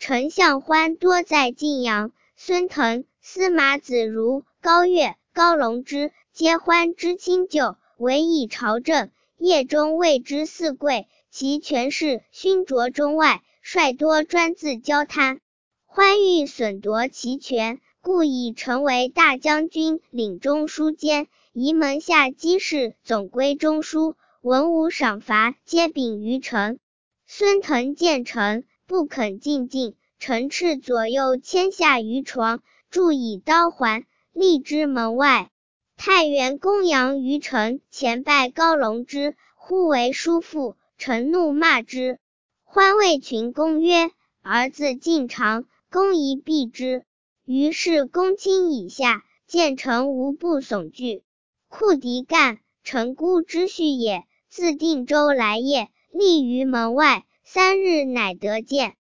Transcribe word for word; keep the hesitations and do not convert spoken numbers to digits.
丞相欢多在晋阳，孙腾、司马子如、高岳、高龙之皆欢之亲旧，唯以朝政，业中谓之四贵，其权势熏灼中外，率多专自交贪。欢欲损夺其权，故以成为大将军，领中书监，移门下机事总归中书，文武赏罚皆秉于臣。孙腾见臣，不肯进进，臣斥左右牵下于床，铸以刀环，立之门外。太原公羊于臣前拜高龙之，呼为叔父，臣怒骂之。欢谓群公曰：儿子进长，公宜避之。于是公卿以下，见臣无不悚惧。库狄干，臣姑之婿也，自定州来谒，立于门外，三日乃得见。